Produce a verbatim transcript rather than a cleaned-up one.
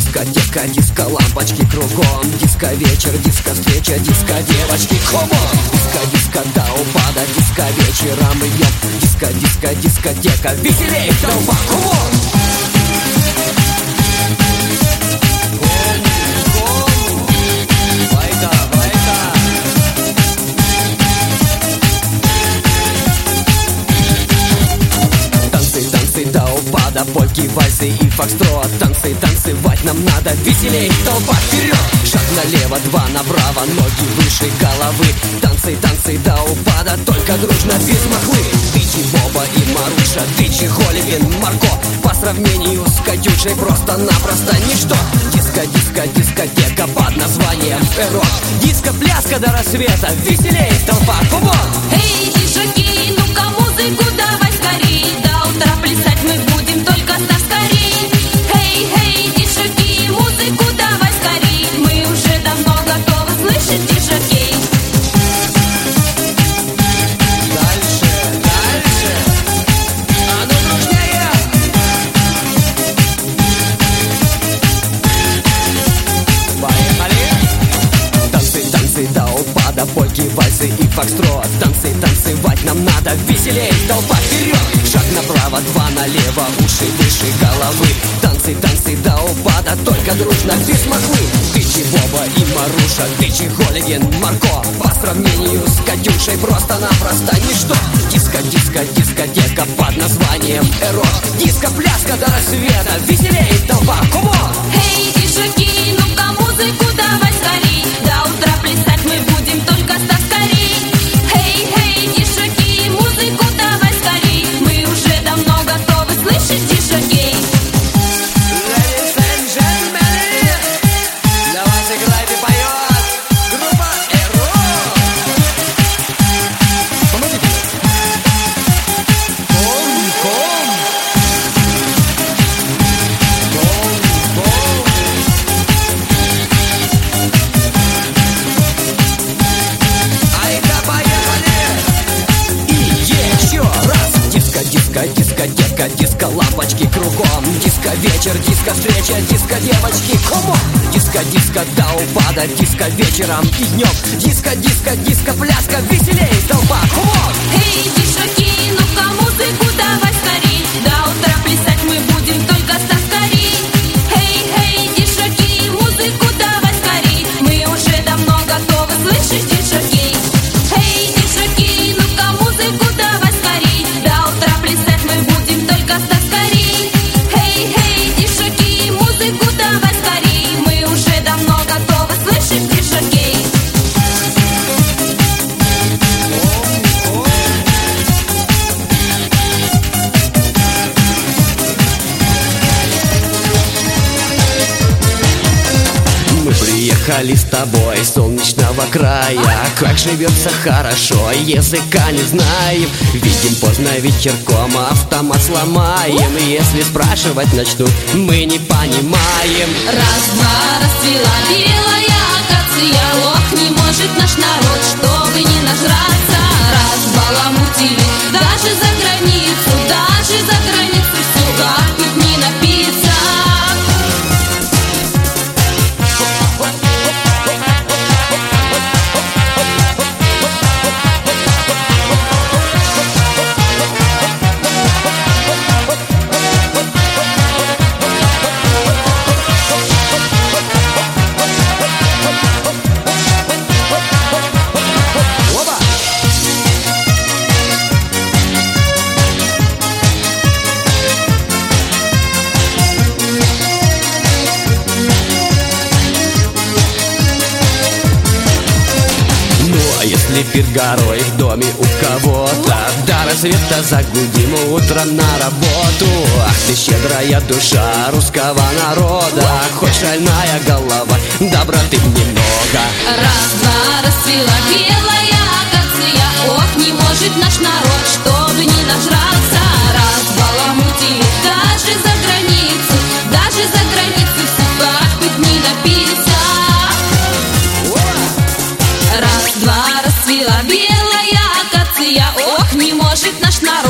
Дискотека, диско-лампочки кругом. Диско-вечер, диско-встреча, диско-девочки. Come-on! Диско-диско до упада, диско-вечером идет. Диско-диско, дискотека, веселей толпа. Come-on! До упада, польки, вальсы и фокстрот. Танцы, танцевать нам надо, веселей, толпа вперед. Шаг налево, два направо, ноги выше головы. Танцы, танцы до упада, только дружно без махлы. Дичи, Боба и Маруша, Дичи, Холивин, Марко. По сравнению с Катюшей просто-напросто ничто. Диско, диско, дискотека под названием Эрот. Диско-пляска до рассвета, веселей, толпа, кумон. Эй, дишаки, ну-ка музыку давай скорей. До утра плясать мы будем только со скорей. Эй, эй, дишаки, музыку давай скорей. Мы уже давно готовы слышать дишакей. Дальше, дальше. А ну дружнее. Поехали. Танцы, танцы до упада, польки, вальсы и фокстрот. Танцы, танцевать нам надо, веселей, толпа вперед. Шаг направо, два налево, уши выше головы. Танцы, танцы до упада, только дружно без махлы. Дичи, Боба и Маруша, Дичи, Холивин, Марко. По сравнению с Катюшей просто-напросто ничто. Диско, диско, дискотека под названием Эрот. Диско-пляска до рассвета, веселей, толпа, кумон. Эй, дишаки, ну-ка музыку давай скорей. До утра плясать мы будем только со скорей. Эй, эй, дишаки, музыку давай скорей. Мы уже давно готовы слышать дишакей. Ladies and gentlemen, для вас играет и поет группа Эрот. Помогите. Ком, ком. Ком, ком. Ай-да, поехали. И еще раз. Диско, диско, дискотека, диско-лампочки кругом. Диско-вечер, диско-встреча, диско-девочки. Come on! Диско-диско до упада, диско вечером и днем. Диско-диско, диско-пляска, веселей, толпа. Come on! Эй, дишаки, ну-ка музыку давай скорей. До утра плясать мы будем только со скорей. Эй, эй, дишаки, музыку давай скорей. Мы уже давно готовы слышать дишакей. Эй, дишаки, ну-ка музыку давай скорей. До утра плясать мы будем только со скорей. Эй, эй, дишаки, музыку давай скорей. Мы уже давно готовы слышать дишакей. Мы приехали с тобой с солнечного края. Как живется хорошо, языка не знаем. Видим поздно вечерком, автомат сломаем. Если спрашивать начнут, мы не понимаем. Раз-два, расцвела белая акация. Ох, не может наш народ, чтобы не нажраться. Разбаламутили даже за границу, даже за границу всю, а тут не напиться. Если пир горой в доме у кого-то, до рассвета загудим утром на работу. Ах ты щедрая душа русского народа, хоть шальная голова, доброты немного. Раз-два, расцвела белая акация. Ох, не может наш народ, чтобы не нажраться. Разбаламутили даже за границу, даже за границу всю, ах тут не напиться. Раз-два, расцвела белая акация. Ох, не может наш народ,